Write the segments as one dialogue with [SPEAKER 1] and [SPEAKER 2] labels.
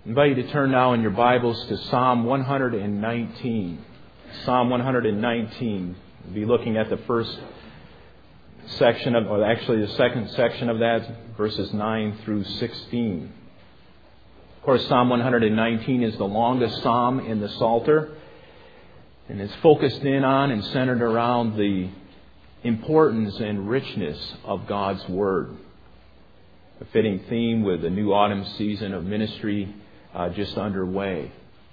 [SPEAKER 1] I invite you to turn now in your Bibles to Psalm 119. Psalm 119. We'll be looking at the first section the second section of that, verses 9 through 16. Of course, Psalm 119 is the longest psalm in the Psalter, and it's focused in on and centered around the importance and richness of God's Word. A fitting theme with the new autumn season of ministry just underway.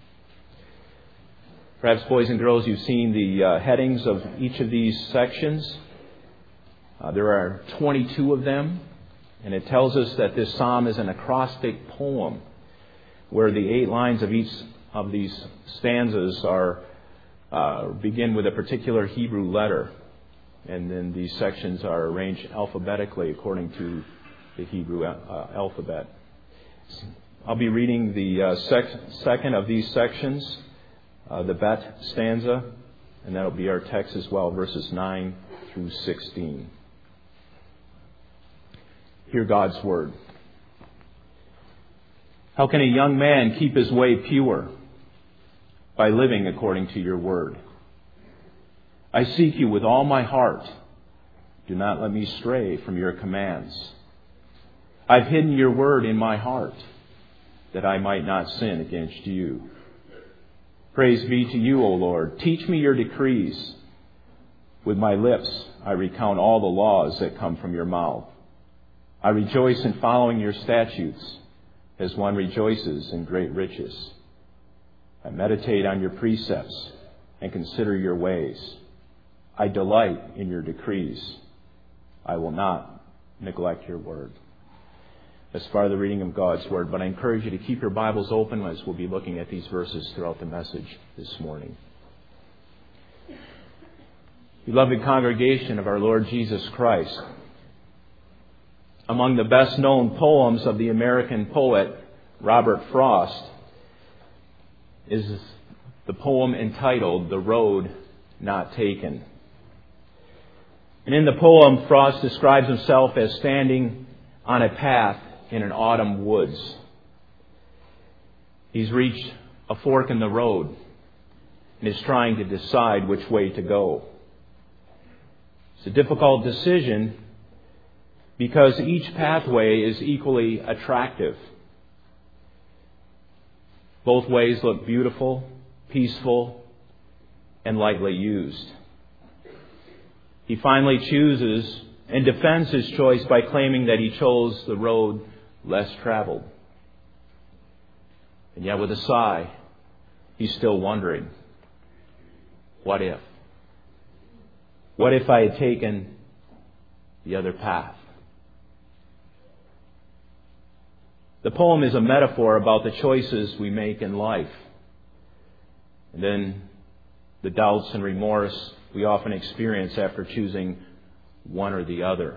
[SPEAKER 1] Perhaps, boys and girls, you've seen the headings of each of these sections. There are 22 of them, and it tells us that this psalm is an acrostic poem where the 8 lines of each of these stanzas begin with a particular Hebrew letter, and then these sections are arranged alphabetically according to the Hebrew alphabet. I'll be reading the second of these sections, the Bet stanza, and that'll be our text as well, verses 9 through 16. Hear God's Word. How can a young man keep his way pure? By living according to your word. I seek you with all my heart. Do not let me stray from your commands. I've hidden your word in my heart, that I might not sin against you. Praise be to you, O Lord. Teach me your decrees. With my lips I recount all the laws that come from your mouth. I rejoice in following your statutes, as one rejoices in great riches. I meditate on your precepts and consider your ways. I delight in your decrees. I will not neglect your word. As far as the reading of God's Word, but I encourage you to keep your Bibles open as we'll be looking at these verses throughout the message this morning. Beloved congregation of our Lord Jesus Christ, among the best known poems of the American poet Robert Frost is the poem entitled The Road Not Taken. And in the poem, Frost describes himself as standing on a path in an autumn woods. He's reached a fork in the road and is trying to decide which way to go. It's a difficult decision because each pathway is equally attractive. Both ways look beautiful, peaceful, and lightly used. He finally chooses and defends his choice by claiming that he chose the road less traveled. And yet with a sigh, he's still wondering, what if? What if I had taken the other path? The poem is a metaphor about the choices we make in life. And then the doubts and remorse we often experience after choosing one or the other.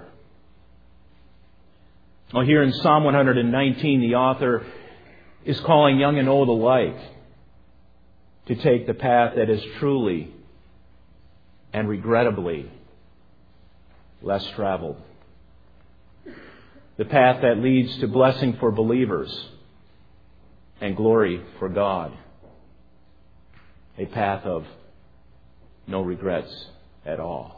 [SPEAKER 1] Well, here in Psalm 119, the author is calling young and old alike to take the path that is truly and regrettably less traveled. The path that leads to blessing for believers and glory for God. A path of no regrets at all.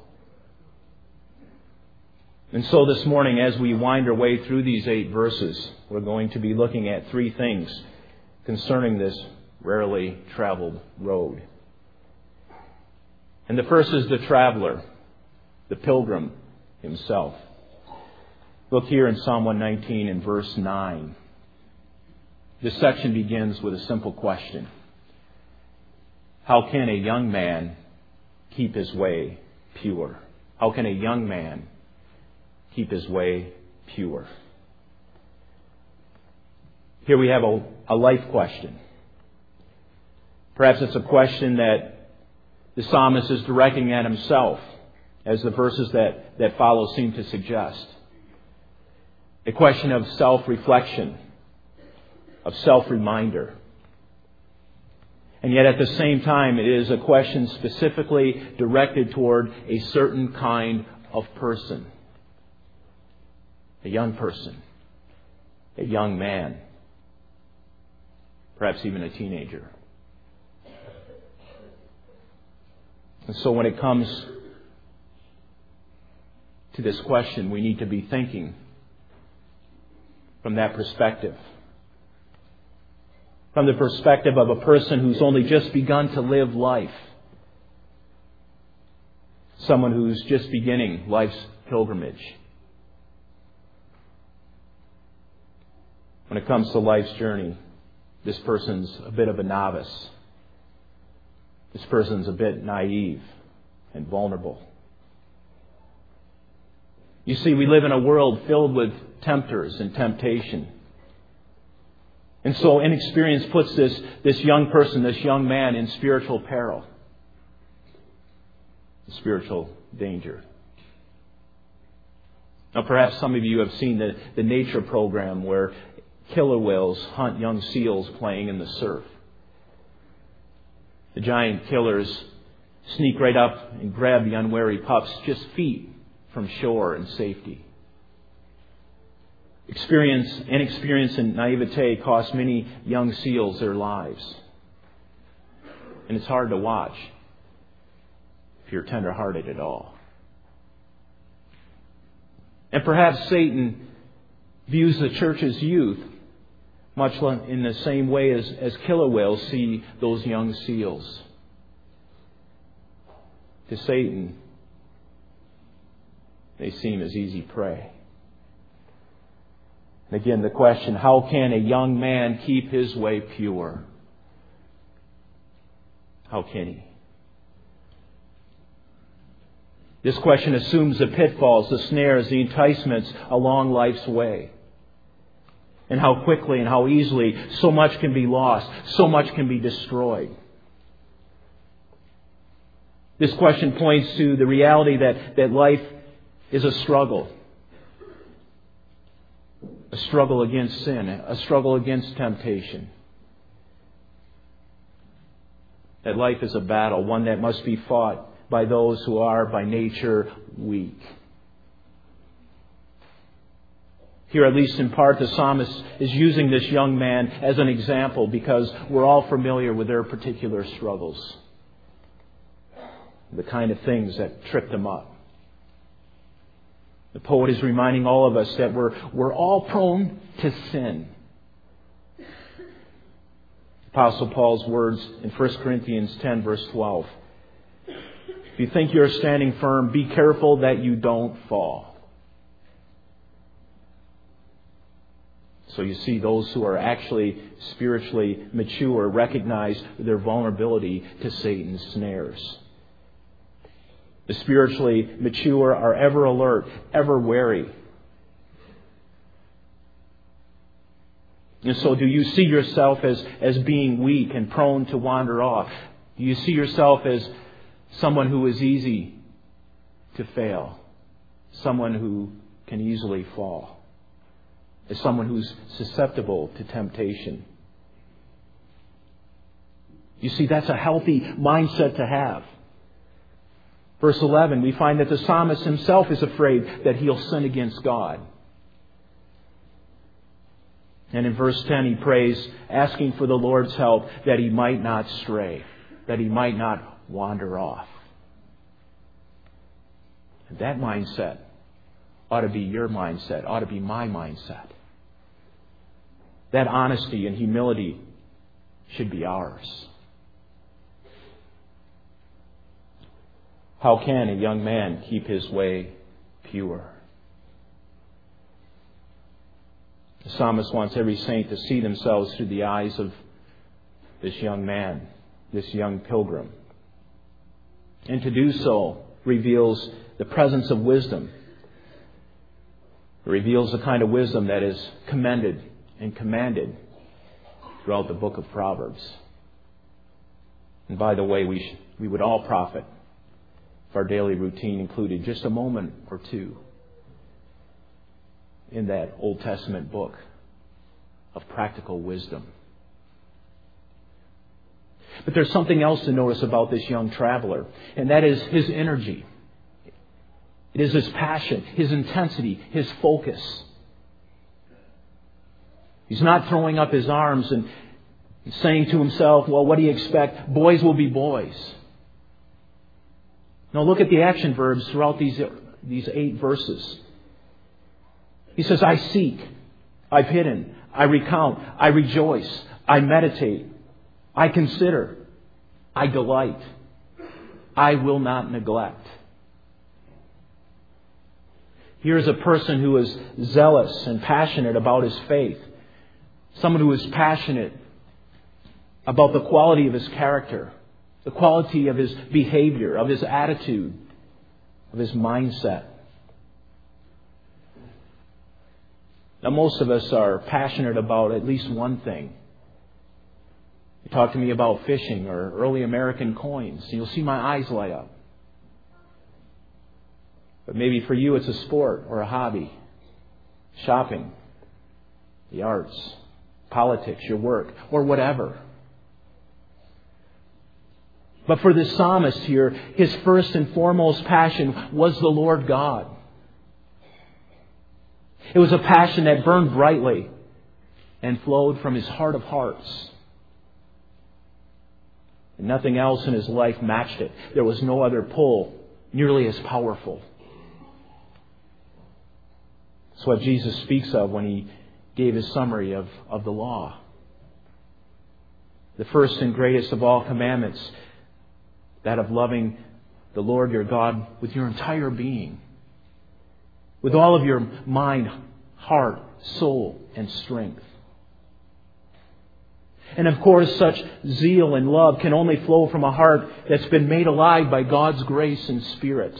[SPEAKER 1] And so this morning, as we wind our way through these 8 verses, we're going to be looking at 3 things concerning this rarely traveled road. And the first is the traveler, the pilgrim himself. Look here in Psalm 119 in verse 9. This section begins with a simple question. How can a young man keep his way pure? How can a young man keep his way pure? Here we have a life question. Perhaps it's a question that the psalmist is directing at himself, as the verses that follow seem to suggest. A question of self-reflection, of self-reminder. And yet at the same time, it is a question specifically directed toward a certain kind of person. A young person. A young man. perhaps even a teenager. And so when it comes to this question, we need to be thinking from that perspective. From the perspective of a person who's only just begun to live life. Someone who's just beginning life's pilgrimage. When it comes to life's journey, this person's a bit of a novice. This person's a bit naive and vulnerable. You see, we live in a world filled with tempters and temptation. And so inexperience puts this young person, this young man, in spiritual peril, spiritual danger. Now, perhaps some of you have seen the nature program where killer whales hunt young seals playing in the surf. The giant killers sneak right up and grab the unwary pups just feet from shore and safety. Inexperience and naivete cost many young seals their lives. And it's hard to watch if you're tender-hearted at all. And perhaps Satan views the church's youth much in the same way as killer whales see those young seals. To Satan, they seem as easy prey. And again, the question, how can a young man keep his way pure? How can he? This question assumes the pitfalls, the snares, the enticements along life's way. And how quickly and how easily so much can be lost, so much can be destroyed. This question points to the reality that life is a struggle. A struggle against sin, a struggle against temptation. That life is a battle, one that must be fought by those who are by nature weak. Here, at least in part, the psalmist is using this young man as an example because we're all familiar with their particular struggles. The kind of things that trip them up. The poet is reminding all of us that we're all prone to sin. Apostle Paul's words in 1 Corinthians 10, verse 12. If you think you're standing firm, be careful that you don't fall. So you see, those who are actually spiritually mature recognize their vulnerability to Satan's snares. The spiritually mature are ever alert, ever wary. And so do you see yourself as being weak and prone to wander off? Do you see yourself as someone who is easy to fail? Someone who can easily fall? As someone who's susceptible to temptation? You see, that's a healthy mindset to have. Verse 11, we find that the psalmist himself is afraid that he'll sin against God. And in verse 10 he prays, asking for the Lord's help that he might not stray, that he might not wander off. And that mindset ought to be your mindset, ought to be my mindset. That honesty and humility should be ours. How can a young man keep his way pure? The psalmist wants every saint to see themselves through the eyes of this young man, this young pilgrim. And to do so reveals the presence of wisdom. It reveals the kind of wisdom that is commended and commanded throughout the book of Proverbs. And by the way, we would all profit if our daily routine included just a moment or two in that Old Testament book of practical wisdom. But there's something else to notice about this young traveler, and that is his energy. It is his passion, his intensity, his focus. He's not throwing up his arms and saying to himself, well, what do you expect? Boys will be boys. Now look at the action verbs throughout these 8 verses. He says, I seek, I've hidden, I recount, I rejoice, I meditate, I consider, I delight, I will not neglect. Here's a person who is zealous and passionate about his faith. Someone who is passionate about the quality of his character, the quality of his behavior, of his attitude, of his mindset. Now, most of us are passionate about at least one thing. You talk to me about fishing or early American coins, and you'll see my eyes light up. But maybe for you it's a sport or a hobby, shopping, the arts, politics, your work, or whatever. But for this psalmist here, his first and foremost passion was the Lord God. It was a passion that burned brightly and flowed from his heart of hearts. And nothing else in his life matched it. There was no other pull nearly as powerful. That's what Jesus speaks of when he gave his summary of the law. The first and greatest of all commandments, that of loving the Lord your God with your entire being, with all of your mind, heart, soul, and strength. And of course, such zeal and love can only flow from a heart that's been made alive by God's grace and Spirit.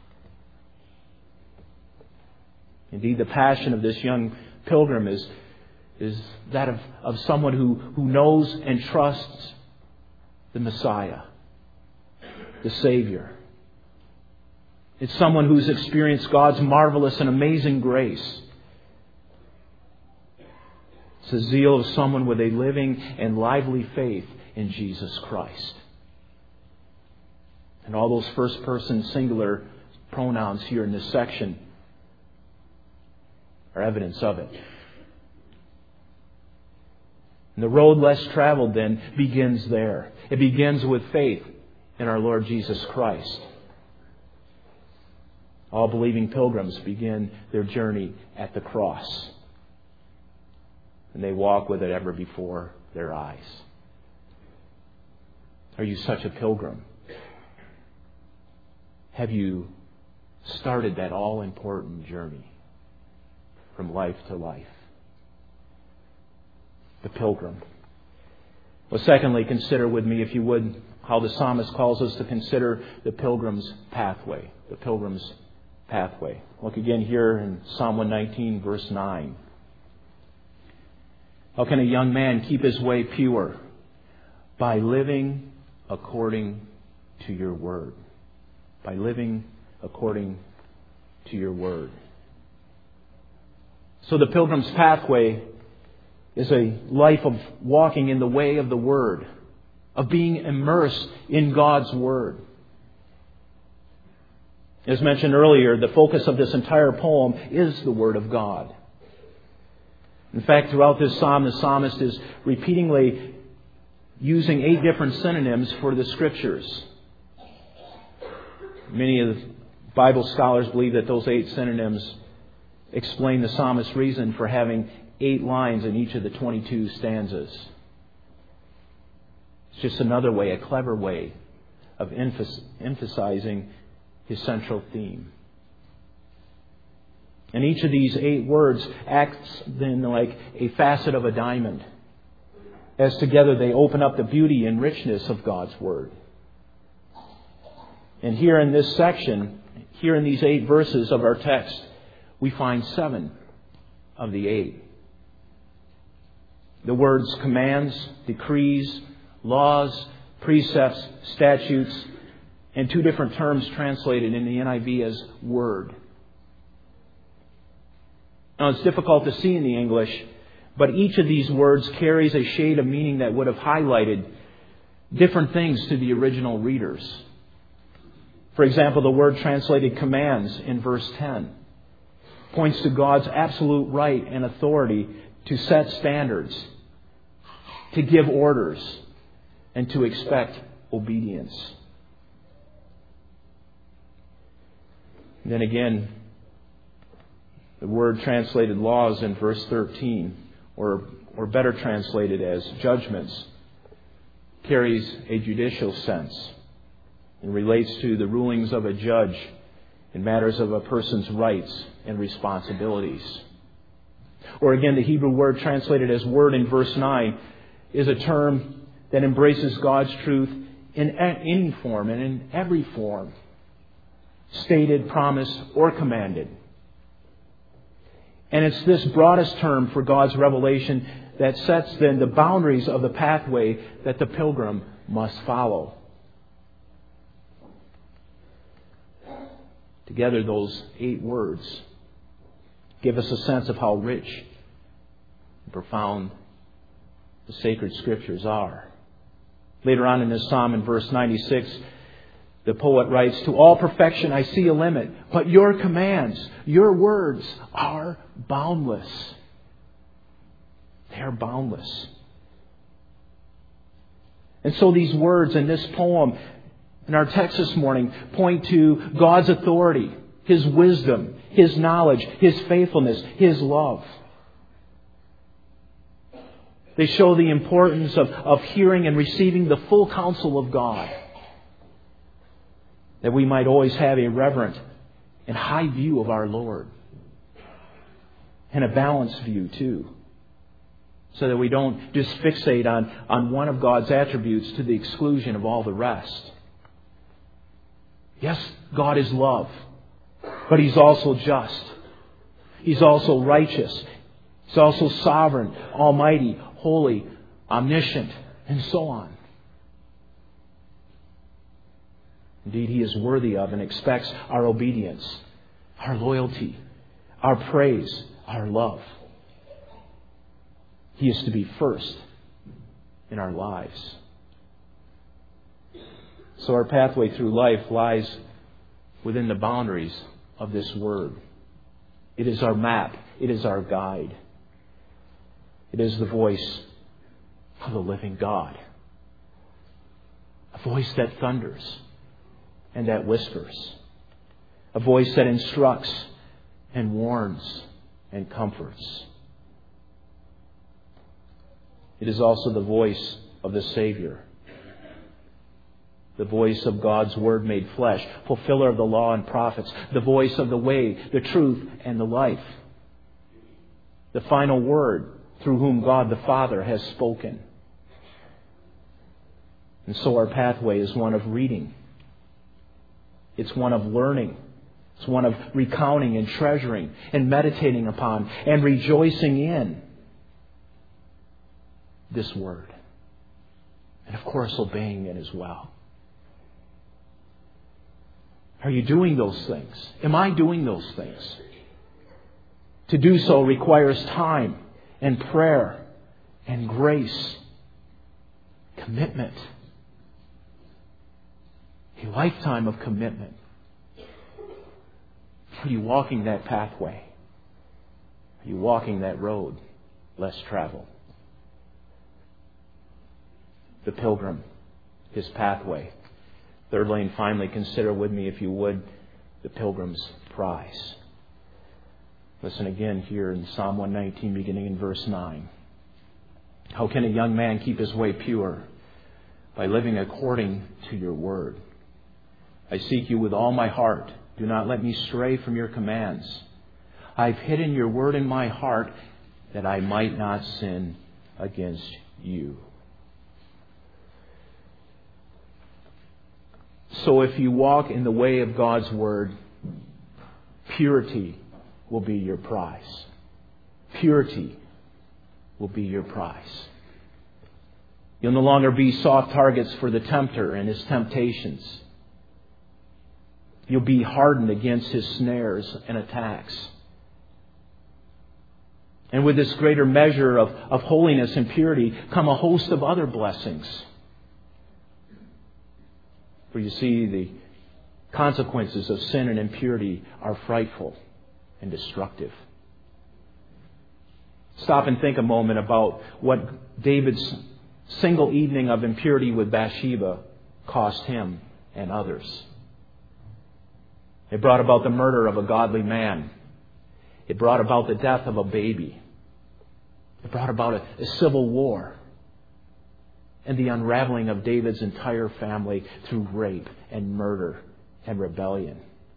[SPEAKER 1] Indeed, the passion of this young pilgrim is that of someone who knows and trusts the Messiah, the Savior. It's someone who's experienced God's marvelous and amazing grace. It's the zeal of someone with a living and lively faith in Jesus Christ. And all those first-person singular pronouns here in this section are evidence of it. And the road less traveled then begins there. It begins with faith in our Lord Jesus Christ. All believing pilgrims begin their journey at the cross. And they walk with it ever before their eyes. Are you such a pilgrim? Have you started that all-important journey from life to life? The pilgrim. Well, secondly, consider with me, if you would, how the psalmist calls us to consider the pilgrim's pathway. The pilgrim's pathway. Look again here in Psalm 119, verse 9. How can a young man keep his way pure? By living according to your word. By living according to your word. So the pilgrim's pathway is a life of walking in the way of the Word, of being immersed in God's Word. As mentioned earlier, the focus of this entire poem is the Word of God. In fact, throughout this psalm, the psalmist is repeatedly using 8 different synonyms for the Scriptures. Many of the Bible scholars believe that those 8 synonyms explain the psalmist's reason for having 8 lines in each of the 22 stanzas. It's just another way, a clever way of emphasizing his central theme. And each of these 8 words acts then like a facet of a diamond, as together they open up the beauty and richness of God's Word. And here in this section, here in these 8 verses of our text, we find 7 of the 8. The words commands, decrees, laws, precepts, statutes, and 2 different terms translated in the NIV as word. Now, it's difficult to see in the English, but each of these words carries a shade of meaning that would have highlighted different things to the original readers. For example, the word translated commands in verse 10 points to God's absolute right and authority to set standards, to give orders, and to expect obedience. And then again, the word translated laws in verse 13, or better translated as judgments, carries a judicial sense and relates to the rulings of a judge in matters of a person's rights and responsibilities. Or again, the Hebrew word translated as word in verse 9 is a term that embraces God's truth in any form and in every form, stated, promised, or commanded. And it's this broadest term for God's revelation that sets then the boundaries of the pathway that the pilgrim must follow. Together, those 8 words give us a sense of how rich and profound the sacred Scriptures are. Later on in this psalm, in verse 96, the poet writes, "To all perfection I see a limit, but your commands, your words are boundless." They are boundless. And so these words in this poem, in our text this morning, point to God's authority, His wisdom, His knowledge, His faithfulness, His love. They show the importance of hearing and receiving the full counsel of God, that we might always have a reverent and high view of our Lord, and a balanced view too, so that we don't just fixate on one of God's attributes to the exclusion of all the rest. Yes, God is love, but He's also just. He's also righteous. He's also sovereign, almighty, holy, omniscient, and so on. Indeed, He is worthy of and expects our obedience, our loyalty, our praise, our love. He is to be first in our lives. So our pathway through life lies within the boundaries of this Word. It is our map. It is our guide. It is the voice of the living God. A voice that thunders and that whispers. A voice that instructs and warns and comforts. It is also the voice of the Savior. The voice of God's Word made flesh, fulfiller of the law and prophets. The voice of the way, the truth, and the life. The final word through whom God the Father has spoken. And so our pathway is one of reading. It's one of learning. It's one of recounting and treasuring and meditating upon and rejoicing in this Word. And of course, obeying it as well. Are you doing those things? Am I doing those things? To do so requires time and prayer and grace, commitment, a lifetime of commitment. Are you walking that pathway? Are you walking that road less traveled? The pilgrim, his pathway. Thirdly and finally, consider with me, if you would, the pilgrim's prize. Listen again here in Psalm 119, beginning in verse 9. How can a young man keep his way pure? By living according to your word. I seek you with all my heart. Do not let me stray from your commands. I've hidden your word in my heart that I might not sin against you. So if you walk in the way of God's word, purity will be your prize. Purity will be your prize. You'll no longer be soft targets for the tempter and his temptations. You'll be hardened against his snares and attacks. And with this greater measure of holiness and purity come a host of other blessings. For you see, the consequences of sin and impurity are frightful and destructive. Stop and think a moment about what David's single evening of impurity with Bathsheba cost him and others. It brought about the murder of a godly man. It brought about the death of a baby. It brought about a civil war and the unraveling of David's entire family through rape and murder and rebellion.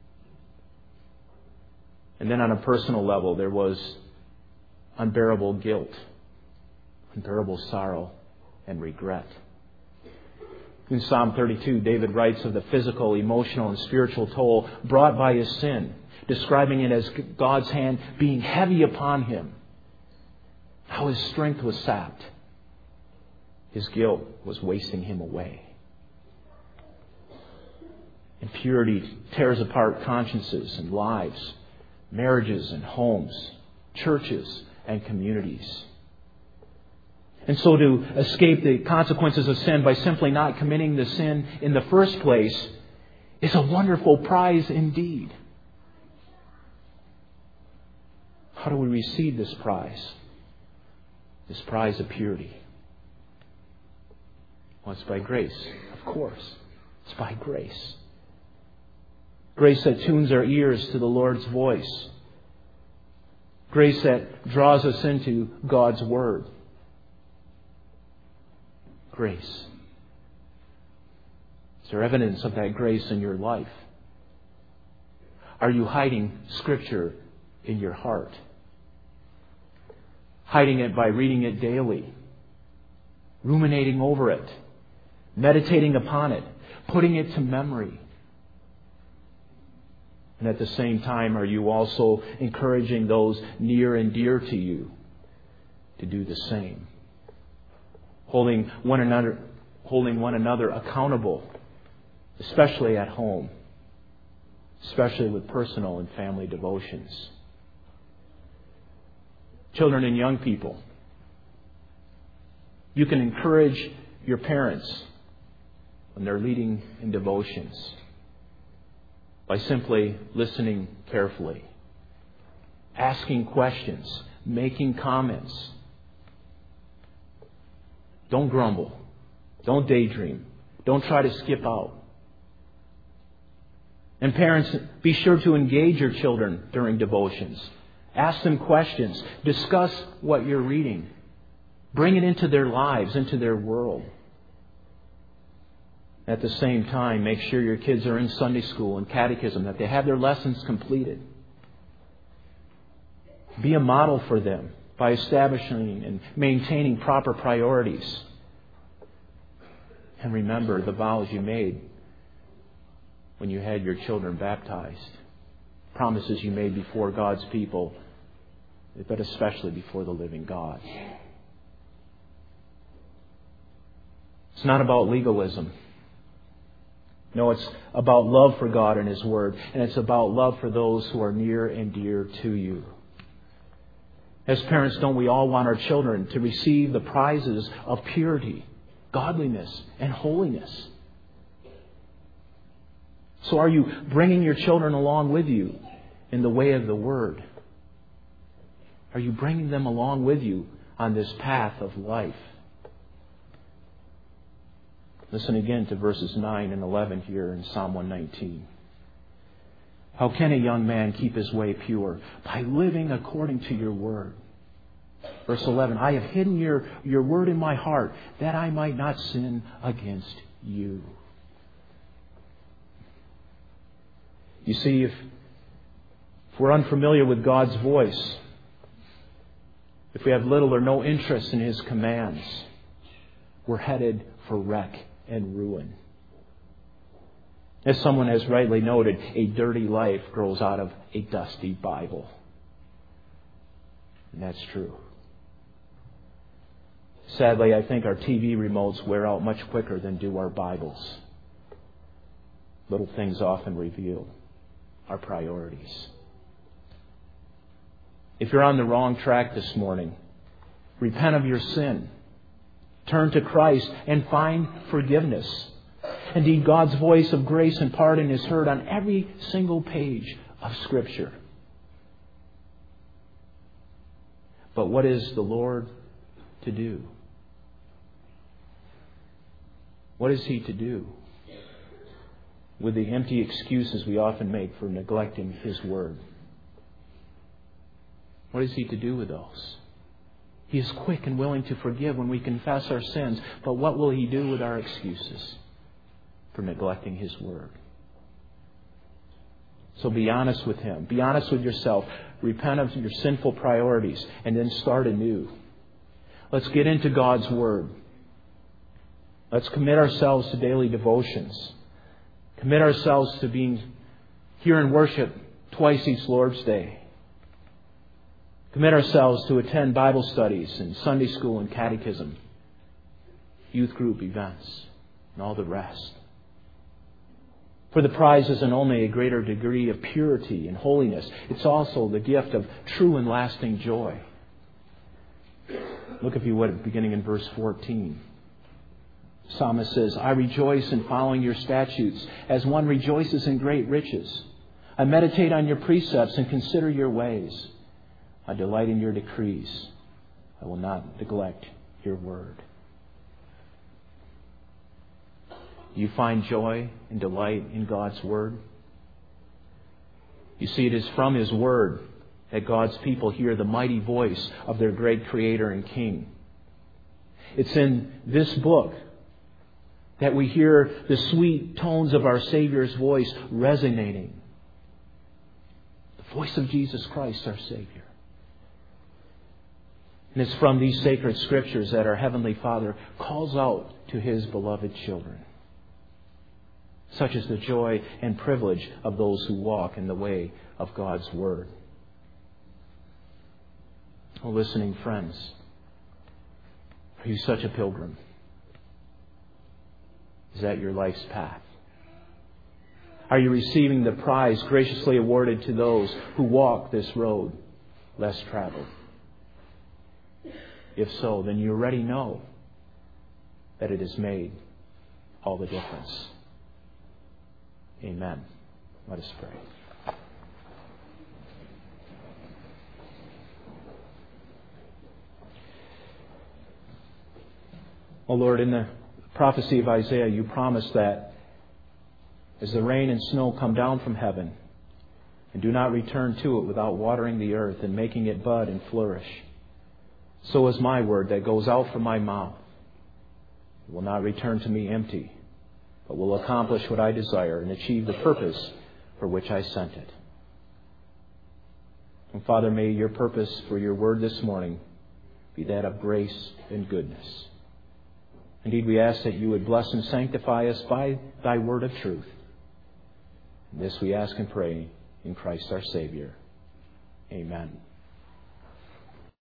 [SPEAKER 1] And then on a personal level, there was unbearable guilt, unbearable sorrow, and regret. In Psalm 32, David writes of the physical, emotional, and spiritual toll brought by his sin, describing it as God's hand being heavy upon him. How his strength was sapped. His guilt was wasting him away. Impurity tears apart consciences and lives, marriages and homes, churches and communities. And so to escape the consequences of sin by simply not committing the sin in the first place is a wonderful prize indeed. How do we receive this prize? This prize of purity. Well, it's by grace, of course. It's by grace. Grace that tunes our ears to the Lord's voice. Grace that draws us into God's Word. Grace. Is there evidence of that grace in your life? Are you hiding Scripture in your heart? Hiding it by reading it daily, ruminating over it, meditating upon it, putting it to memory. And at the same time, are you also encouraging those near and dear to you to do the same? Holding one another accountable, especially at home, especially with personal and family devotions. Children and young people, you can encourage your parents when they're leading in devotions by simply listening carefully, asking questions, making comments. Don't grumble. Don't daydream. Don't try to skip out. And parents, be sure to engage your children during devotions. Ask them questions. Discuss what you're reading. Bring it into their lives, into their world. At the same time, make sure your kids are in Sunday school and catechism, that they have their lessons completed. Be a model for them by establishing and maintaining proper priorities. And remember the vows you made when you had your children baptized. Promises you made before God's people, but especially before the living God. It's not about legalism. No, it's about love for God and His Word. And it's about love for those who are near and dear to you. As parents, don't we all want our children to receive the prizes of purity, godliness, and holiness? So are you bringing your children along with you in the way of the Word? Are you bringing them along with you on this path of life? Listen again to verses 9 and 11 here in Psalm 119. How can a young man keep his way pure? By living according to your word. Verse 11, I have hidden your word in my heart that I might not sin against you. You see, if we're unfamiliar with God's voice, if we have little or no interest in His commands, we're headed for wreck and ruin. As someone has rightly noted, a dirty life grows out of a dusty Bible. And that's true. Sadly, I think our TV remotes wear out much quicker than do our Bibles. Little things often reveal our priorities. If you're on the wrong track this morning, repent of your sin. Turn to Christ and find forgiveness. Indeed, God's voice of grace and pardon is heard on every single page of Scripture. But what is the Lord to do? What is He to do with the empty excuses we often make for neglecting His Word? What is He to do with those? He is quick and willing to forgive when we confess our sins. But what will He do with our excuses for neglecting His Word? So be honest with Him. Be honest with yourself. Repent of your sinful priorities and then start anew. Let's get into God's Word. Let's commit ourselves to daily devotions. Commit ourselves to being here in worship twice each Lord's Day. Commit ourselves to attend Bible studies and Sunday school and catechism, youth group events, and all the rest. For the prize isn't only a greater degree of purity and holiness, it's also the gift of true and lasting joy. Look, if you would, beginning in verse 14. The psalmist says, I rejoice in following your statutes as one rejoices in great riches. I meditate on your precepts and consider your ways. I delight in your decrees. I will not neglect your word. Do you find joy and delight in God's word? You see, it is from His word that God's people hear the mighty voice of their great Creator and King. It's in this book that we hear the sweet tones of our Savior's voice resonating. The voice of Jesus Christ, our Savior. And it's from these sacred scriptures that our Heavenly Father calls out to His beloved children. Such is the joy and privilege of those who walk in the way of God's Word. Oh, listening friends, are you such a pilgrim? Is that your life's path? Are you receiving the prize graciously awarded to those who walk this road less traveled? If so, then you already know that it has made all the difference. Amen. Let us pray. Oh Lord, in the prophecy of Isaiah, you promised that as the rain and snow come down from heaven and do not return to it without watering the earth and making it bud and flourish, so is my word that goes out from my mouth. It will not return to me empty, but will accomplish what I desire and achieve the purpose for which I sent it. And Father, may your purpose for your word this morning be that of grace and goodness. Indeed, we ask that you would bless and sanctify us by thy word of truth. And this we ask and pray in Christ our Savior. Amen.